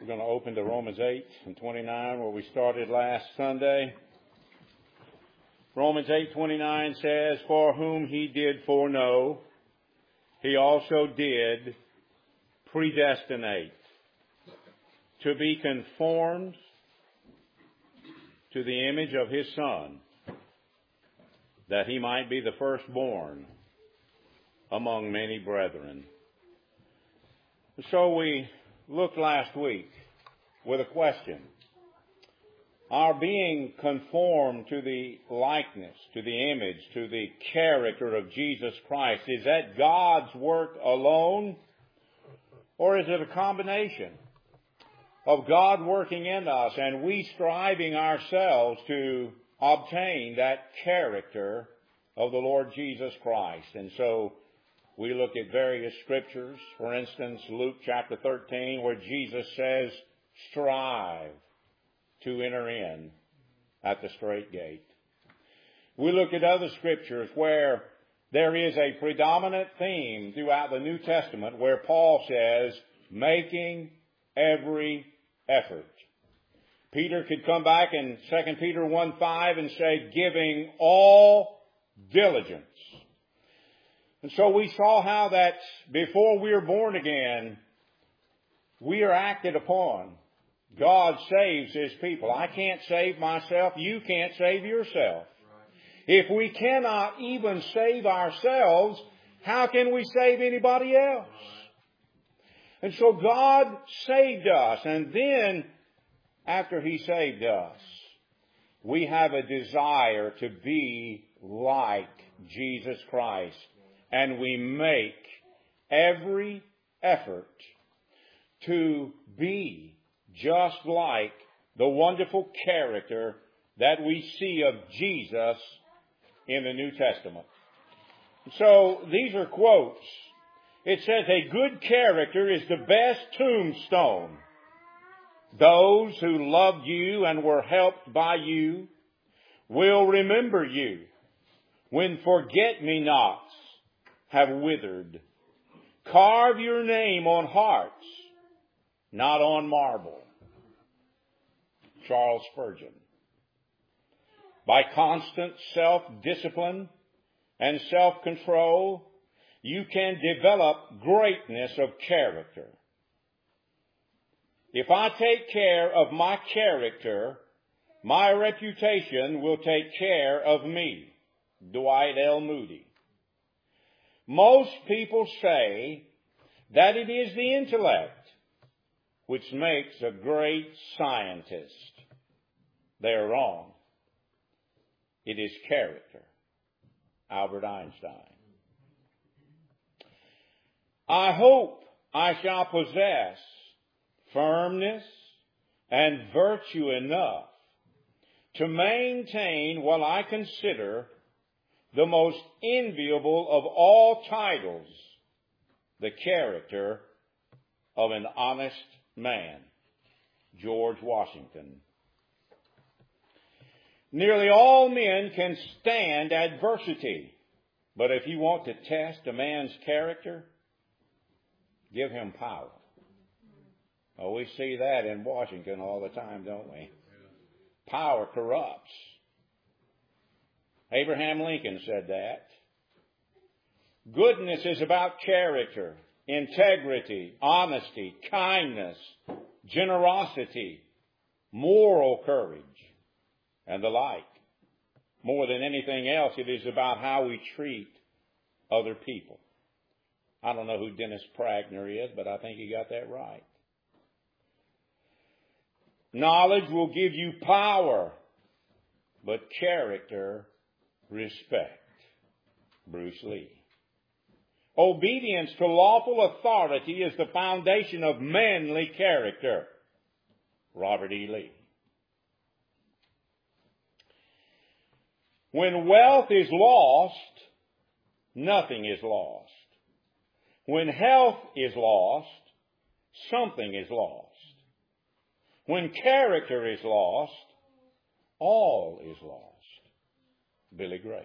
We're going to open to Romans 8 and 29 where we started last Sunday. Romans 8:29 says, "For whom he did foreknow, he also did predestinate to be conformed to the image of his Son, that he might be the firstborn among many brethren." So we looked last week with a question. Our being conformed to the likeness, to the image, to the character of Jesus Christ, is that God's work alone? Or is it a combination of God working in us and we striving ourselves to obtain that character of the Lord Jesus Christ? And so we look at various scriptures. For instance, Luke chapter 13, where Jesus says, "Strive to enter in at the strait gate." We look at other scriptures where there is a predominant theme throughout the New Testament where Paul says, making every effort. Peter could come back in 2 Peter 1:5 and say, giving all diligence. And so we saw how that before we are born again, we are acted upon. God saves His people. I can't save myself. You can't save yourself. If we cannot even save ourselves, how can we save anybody else? And so God saved us. And then, after He saved us, we have a desire to be like Jesus Christ. And we make every effort to be just like the wonderful character that we see of Jesus in the New Testament. So these are quotes. It says, a good character is the best tombstone. Those who loved you and were helped by you will remember you when forget-me-nots have withered. Carve your name on hearts, not on marble. Charles Spurgeon. By constant self-discipline and self-control, you can develop greatness of character. If I take care of my character, my reputation will take care of me. Dwight L. Moody. Most people say that it is the intellect which makes a great scientist. They are wrong. It is character. Albert Einstein. I hope I shall possess firmness and virtue enough to maintain what I consider the most enviable of all titles, the character of an honest man. George Washington. Nearly all men can stand adversity, but if you want to test a man's character, give him power. Oh, we see that in Washington all the time, don't we? Power corrupts. Abraham Lincoln said that. Goodness is about character, integrity, honesty, kindness, generosity, moral courage, and the like. More than anything else, it is about how we treat other people. I don't know who Dennis Pragnor is, but I think he got that right. Knowledge will give you power, but character, respect. Bruce Lee. Obedience to lawful authority is the foundation of manly character. Robert E. Lee. When wealth is lost, nothing is lost. When health is lost, something is lost. When character is lost, all is lost. Billy Graham.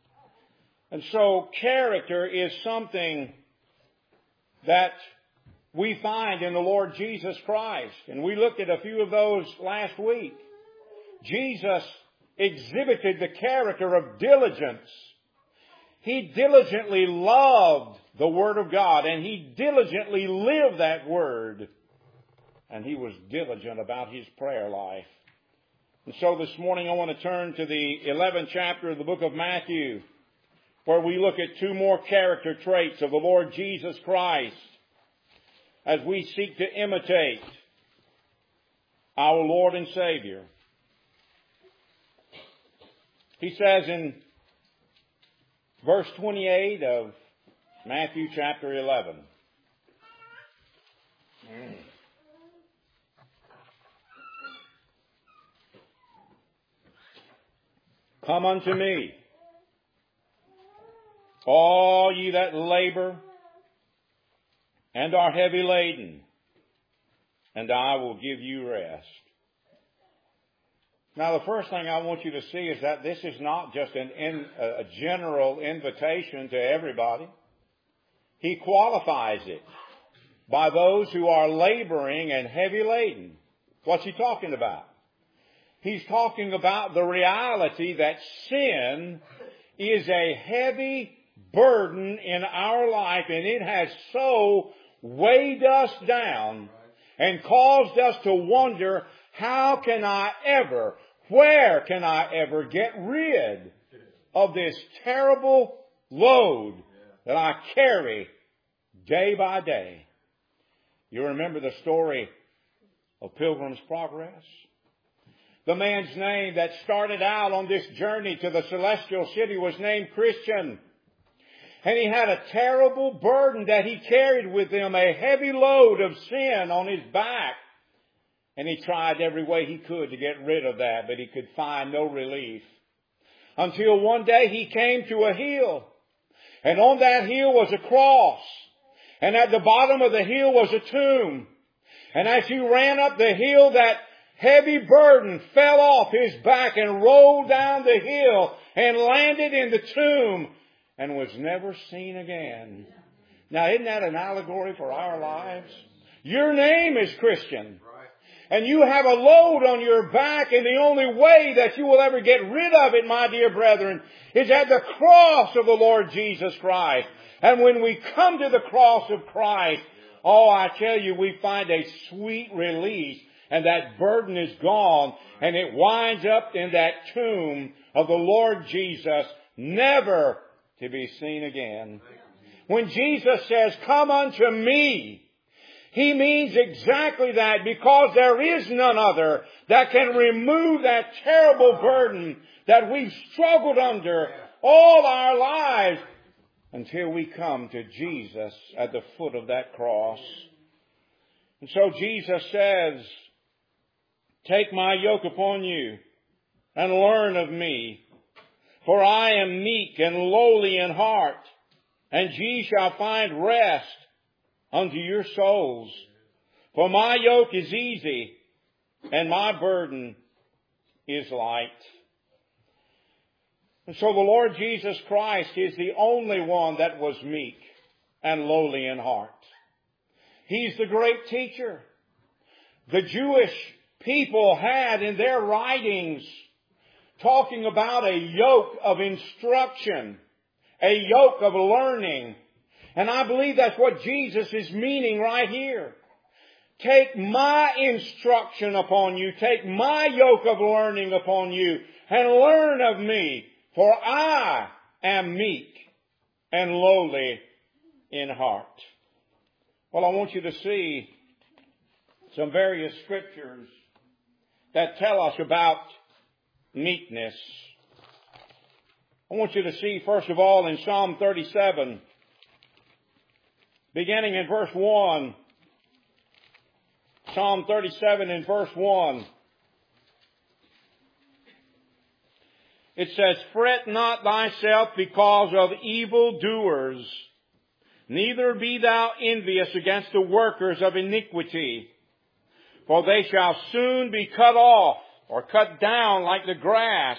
And so character is something that we find in the Lord Jesus Christ. And we looked at a few of those last week. Jesus exhibited the character of diligence. He diligently loved the Word of God, and He diligently lived that Word. And He was diligent about His prayer life. And so this morning I want to turn to the 11th chapter of the book of Matthew, where we look at two more character traits of the Lord Jesus Christ as we seek to imitate our Lord and Savior. He says in verse 28 of Matthew chapter 11, "Come unto me, all ye that labor and are heavy laden, and I will give you rest." Now, the first thing I want you to see is that this is not just a general invitation to everybody. He qualifies it by those who are laboring and heavy laden. What's He talking about? He's talking about the reality that sin is a heavy burden in our life, and it has so weighed us down and caused us to wonder, how can I ever, where can I ever get rid of this terrible load that I carry day by day? You remember the story of Pilgrim's Progress? The man's name that started out on this journey to the celestial city was named Christian. And he had a terrible burden that he carried with him, a heavy load of sin on his back. And he tried every way he could to get rid of that, but he could find no relief. Until one day he came to a hill. And on that hill was a cross. And at the bottom of the hill was a tomb. And as he ran up the hill, that heavy burden fell off his back and rolled down the hill and landed in the tomb and was never seen again. Now, isn't that an allegory for our lives? Your name is Christian. And you have a load on your back, and the only way that you will ever get rid of it, my dear brethren, is at the cross of the Lord Jesus Christ. And when we come to the cross of Christ, oh, I tell you, we find a sweet release, and that burden is gone, and it winds up in that tomb of the Lord Jesus, never to be seen again. When Jesus says, "Come unto me," He means exactly that, because there is none other that can remove that terrible burden that we've struggled under all our lives until we come to Jesus at the foot of that cross. And so Jesus says, "Take my yoke upon you and learn of me, for I am meek and lowly in heart, and ye shall find rest unto your souls. For my yoke is easy, and my burden is light." And so the Lord Jesus Christ is the only one that was meek and lowly in heart. He's the great teacher. The Jewish people had in their writings talking about a yoke of instruction, a yoke of learning. And I believe that's what Jesus is meaning right here. Take my instruction upon you. Take my yoke of learning upon you and learn of me. For I am meek and lowly in heart. Well, I want you to see some various scriptures that tell us about meekness. I want you to see, first of all, in Psalm 37, beginning in verse 1. Psalm 37 in verse 1. It says, "Fret not thyself because of evildoers, neither be thou envious against the workers of iniquity. For they shall soon be cut off," or cut down, "like the grass,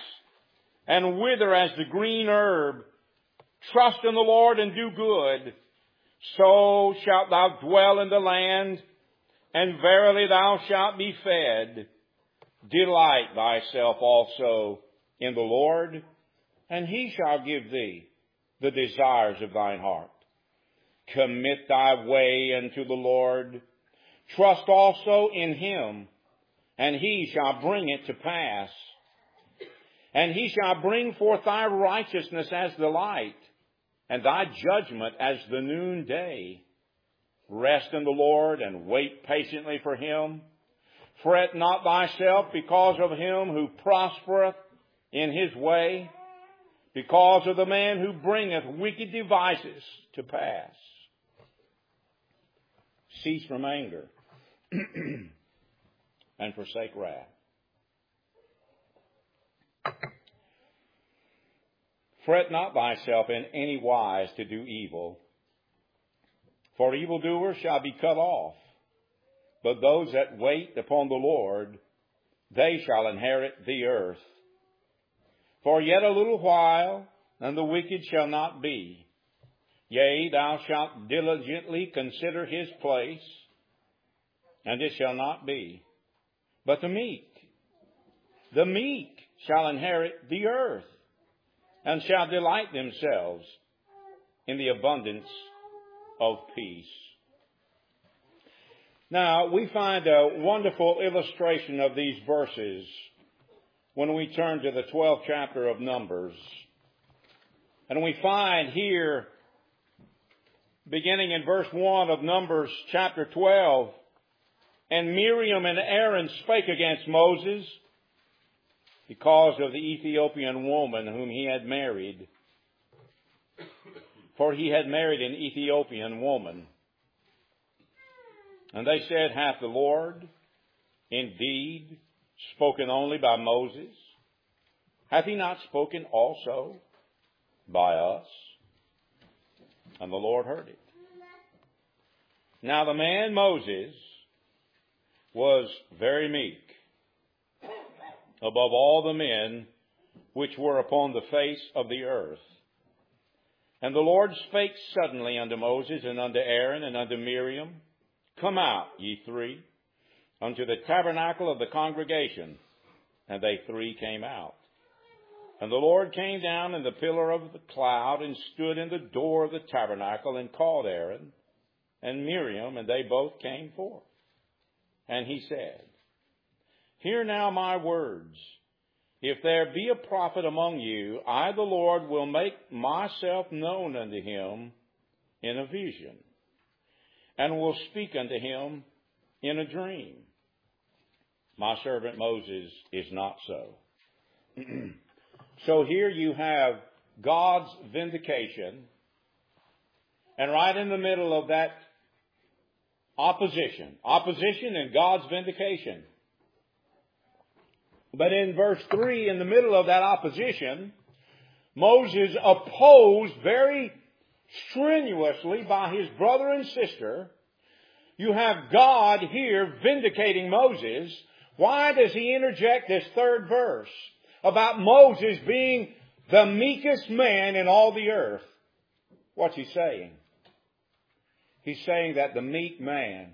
and wither as the green herb. Trust in the Lord and do good. so shalt thou dwell in the land, and verily thou shalt be fed. Delight thyself also in the Lord, and he shall give thee the desires of thine heart. Commit thy way unto the Lord. Trust also in him, and he shall bring it to pass. And he shall bring forth thy righteousness as the light, and thy judgment as the noonday. Rest in the Lord, and wait patiently for him. Fret not thyself because of him who prospereth in his way, because of the man who bringeth wicked devices to pass. Cease from anger, and forsake wrath. Fret not thyself in any wise to do evil, for evildoers shall be cut off. But those that wait upon the Lord, they shall inherit the earth. For yet a little while, and the wicked shall not be. Yea, thou shalt diligently consider his place, and it shall not be. But the meek shall inherit the earth, and shall delight themselves in the abundance of peace. Now, we find a wonderful illustration of these verses when we turn to the 12th chapter of Numbers. And we find here, beginning in verse 1 of Numbers chapter 12, and Miriam and Aaron spake against Moses because of the Ethiopian woman whom he had married. For he had married an Ethiopian woman. And they said, hath the Lord indeed spoken only by Moses? Hath he not spoken also by us? And the Lord heard it. Now the man Moses was very meek, above all the men which were upon the face of the earth. And the Lord spake suddenly unto Moses, and unto Aaron, and unto Miriam, Come out, ye three, unto the tabernacle of the congregation. And they three came out. And the Lord came down in the pillar of the cloud, and stood in the door of the tabernacle, and called Aaron and Miriam, and they both came forth. And he said, Hear now my words. If there be a prophet among you, I, the Lord, will make myself known unto him in a vision, and will speak unto him in a dream. My servant Moses is not so. So here you have God's vindication, and right in the middle of that opposition and God's vindication. But in verse 3, in the middle of that opposition, Moses opposed very strenuously by his brother and sister. You have God here vindicating Moses. Why does he interject this third verse about Moses being the meekest man in all the earth? What's he saying? He's saying that the meek man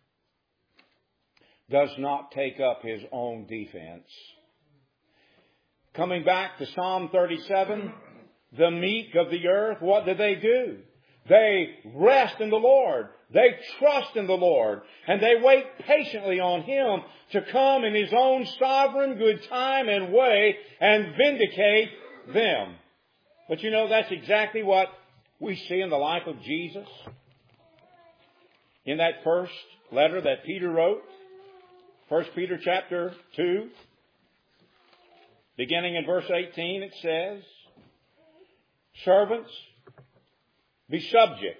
does not take up his own defense. Coming back to Psalm 37, the meek of the earth, what do? They rest in the Lord. They trust in the Lord. And they wait patiently on him to come in his own sovereign good time and way and vindicate them. But you know, that's exactly what we see in the life of Jesus. In that first letter that Peter wrote, 1 Peter chapter 2, beginning in verse 18, it says, Servants, be subject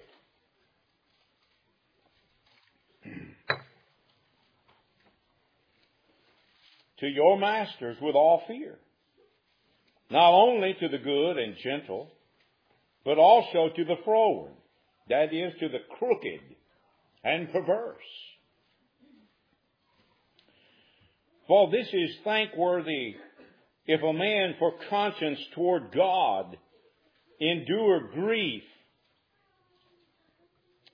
to your masters with all fear, not only to the good and gentle, but also to the froward, that is, to the crooked and perverse. For this is thankworthy, if a man for conscience toward God endure grief,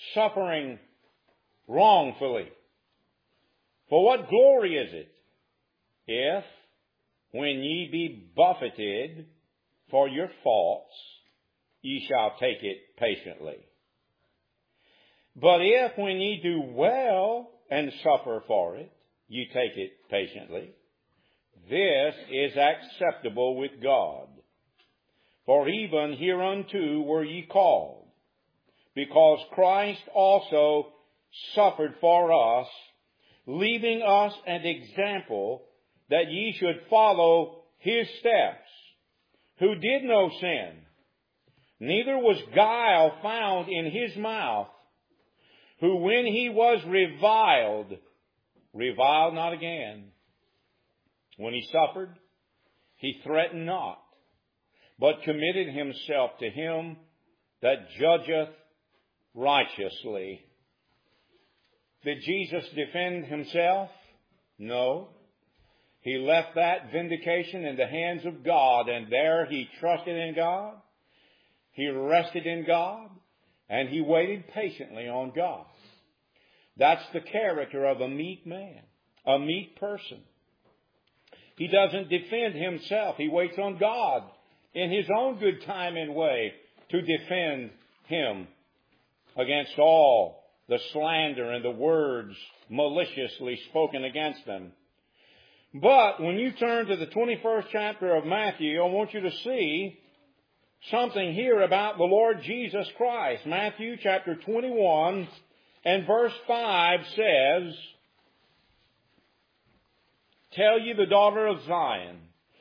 suffering wrongfully. For what glory is it, if, when ye be buffeted for your faults, ye shall take it patiently? But if, when ye do well and suffer for it, ye take it patiently, this is acceptable with God. For even hereunto were ye called, because Christ also suffered for us, leaving us an example that ye should follow his steps, who did no sin, neither was guile found in his mouth, who when he was reviled not again. When he suffered, he threatened not, but committed himself to him that judgeth righteously. Did Jesus defend himself? No. He left that vindication in the hands of God, and there he trusted in God, he rested in God, and he waited patiently on God. That's the character of a meek man, a meek person. He doesn't defend himself. He waits on God in his own good time and way to defend him against all the slander and the words maliciously spoken against them. But when you turn to the 21st chapter of Matthew, I want you to see something here about the Lord Jesus Christ. Matthew chapter 21 and verse 5 says, Tell ye the daughter of Zion,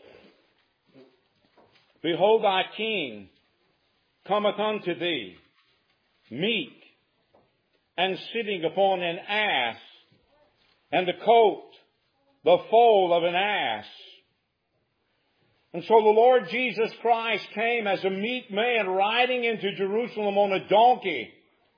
Behold thy king cometh unto thee, meek, and sitting upon an ass, and the colt, the foal of an ass. And so the Lord Jesus Christ came as a meek man riding into Jerusalem on a donkey.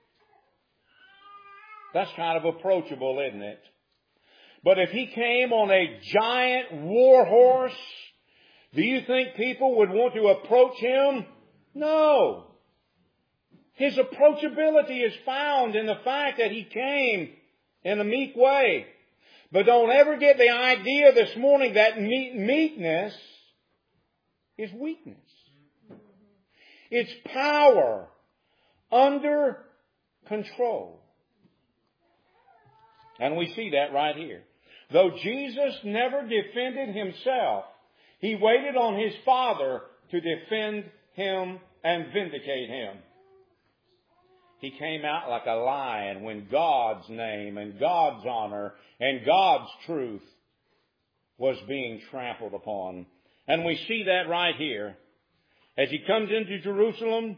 That's kind of approachable, isn't it? But if he came on a giant war horse, do you think people would want to approach him? No. His approachability is found in the fact that he came in a meek way. But don't ever get the idea this morning that meekness is weakness. It's power under control. And we see that right here. Though Jesus never defended himself, he waited on his Father to defend him and vindicate him. He came out like a lion when God's name and God's honor and God's truth was being trampled upon. And we see that right here. As he comes into Jerusalem,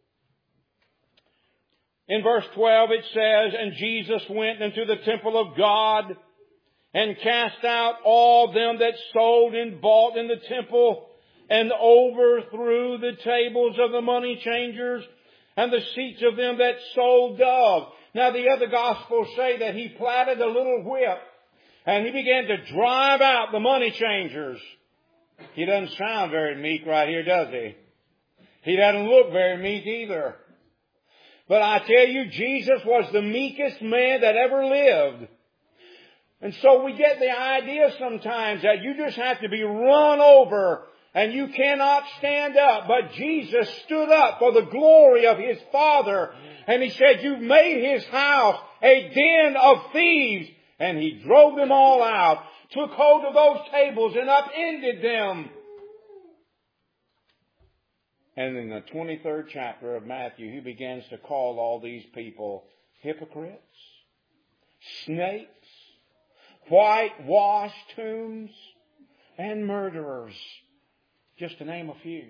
in verse 12 it says, And Jesus went into the temple of God and cast out all them that sold and bought in the temple, and overthrew the tables of the money changers and the seats of them that sold doves. Now the other Gospels say that he platted a little whip and he began to drive out the money changers. He doesn't sound very meek right here, does he? He doesn't look very meek either. But I tell you, Jesus was the meekest man that ever lived. And so we get the idea sometimes that you just have to be run over and you cannot stand up. But Jesus stood up for the glory of his Father. And he said, You've made his house a den of thieves. And he drove them all out, took hold of those tables and upended them. And in the 23rd chapter of Matthew, he begins to call all these people hypocrites, snakes, whitewashed tombs, and murderers, just to name a few.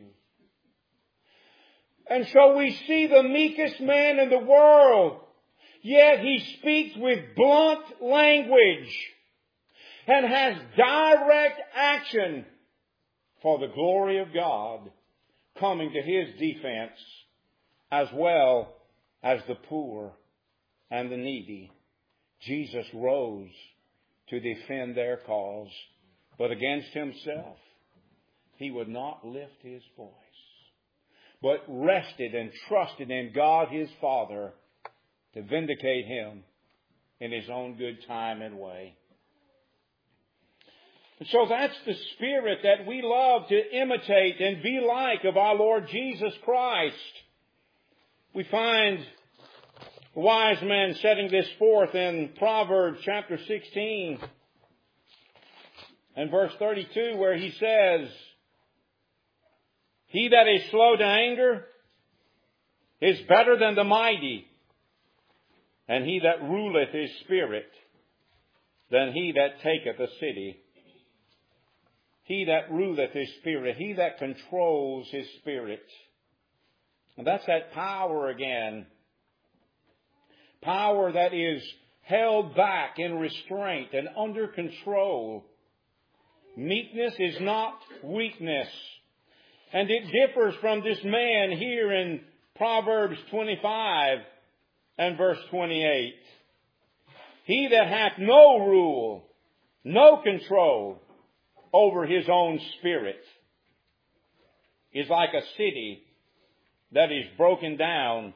And so we see the meekest man in the world, yet he speaks with blunt language and has direct action for the glory of God coming to his defense, as well as the poor and the needy. Jesus rose to defend their cause, but against himself he would not lift his voice, but rested and trusted in God his Father to vindicate Him in His own good time and way. And so that's the spirit that we love to imitate and be like of our Lord Jesus Christ. We find the wise man setting this forth in Proverbs chapter 16 and verse 32, where he says, "He that is slow to anger is better than the mighty, and he that ruleth his spirit than he that taketh a city." He that ruleth his spirit, he that controls his spirit. And that's that power again. Power that is held back in restraint and under control. Meekness is not weakness. And it differs from this man here in Proverbs 25 and verse 28. He that hath no rule, no control over his own spirit is like a city that is broken down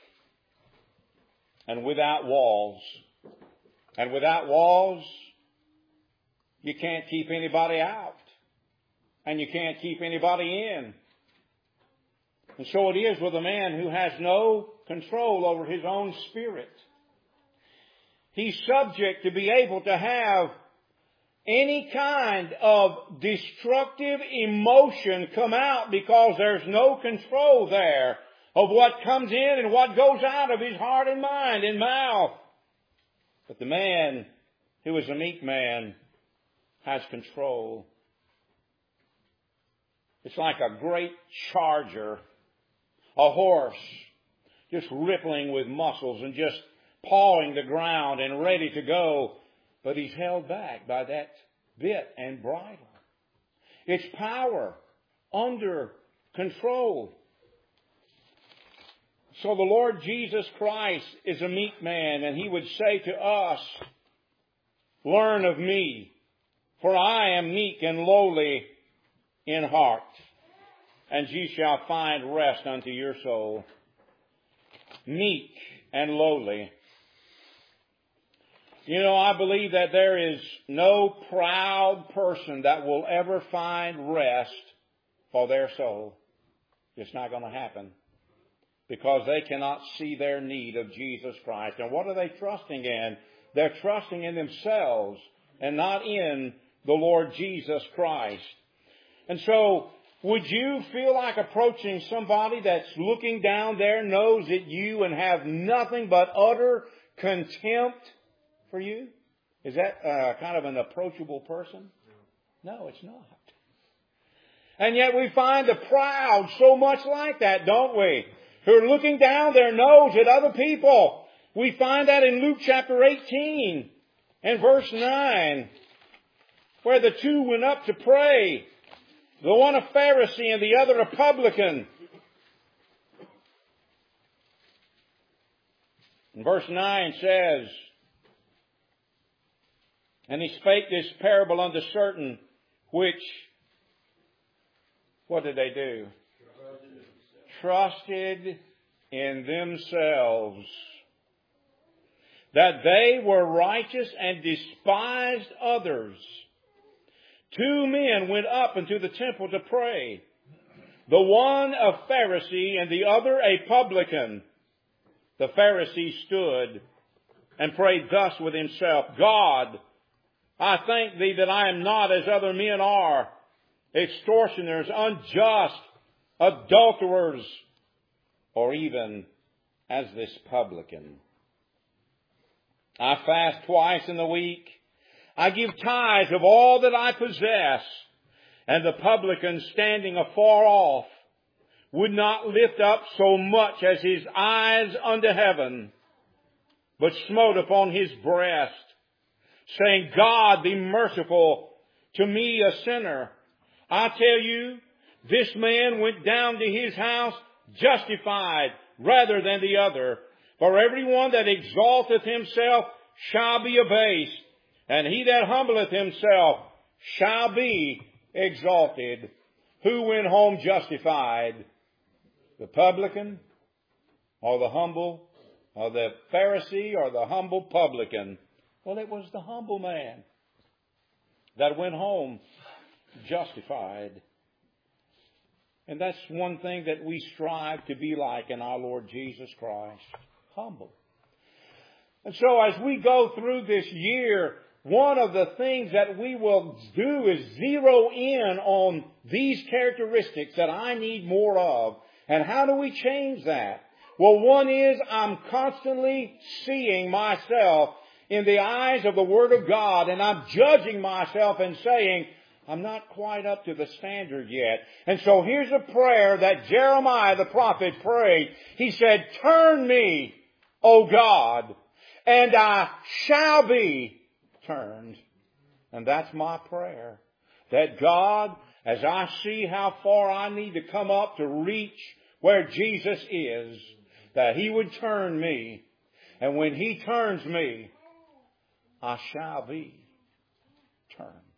and without walls. And without walls, you can't keep anybody out. And you can't keep anybody in. And so it is with a man who has no control over his own spirit. He's subject to be able to have any kind of destructive emotion come out because there's no control there of what comes in and what goes out of his heart and mind and mouth. But the man who is a meek man has control. It's like a great charger, a horse, just rippling with muscles and just pawing the ground and ready to go. But he's held back by that bit and bridle. It's power under control. So the Lord Jesus Christ is a meek man, and He would say to us, "Learn of me, for I am meek and lowly in heart, and ye shall find rest unto your soul." Meek and lowly. You know, I believe that there is no proud person that will ever find rest for their soul. It's not going to happen. Because they cannot see their need of Jesus Christ. And what are they trusting in? They're trusting in themselves and not in the Lord Jesus Christ. And so, would you feel like approaching somebody that's looking down their nose at you and have nothing but utter contempt for you? Is that kind of an approachable person? No, it's not. And yet we find the proud so much like that, don't we? Who are looking down their nose at other people. We find that in Luke chapter 18 and verse 9, where the two went up to pray. The one a Pharisee and the other a publican. And verse 9 says, "And he spake this parable unto certain which," what did they do? Trusted in themselves, that they were righteous and despised others. Two men went up into the temple to pray, the one a Pharisee and the other a publican. The Pharisee stood and prayed thus with himself, "God, I thank thee that I am not as other men are, extortioners, unjust, adulterers, or even as this publican. I fast twice in the week. I give tithes of all that I possess." And the publican, standing afar off, would not lift up so much as his eyes unto heaven, but smote upon his breast, saying, "God, be merciful to me, a sinner." I tell you, this man went down to his house justified rather than the other. For everyone that exalteth himself shall be abased, and he that humbleth himself shall be exalted. Who went home justified? The publican or the humble or the Pharisee or the humble publican. Well, it was the humble man that went home justified. And that's one thing that we strive to be like in our Lord Jesus Christ. Humble. And so as we go through this year, one of the things that we will do is zero in on these characteristics that I need more of. And how do we change that? Well, one is I'm constantly seeing myself in the eyes of the Word of God, and I'm judging myself and saying, I'm not quite up to the standard yet. And so here's a prayer that Jeremiah the prophet prayed. He said, turn me, O God, and I shall be turned. And that's my prayer. That God, as I see how far I need to come up to reach where Jesus is, that He would turn me. And when He turns me, I shall be turned.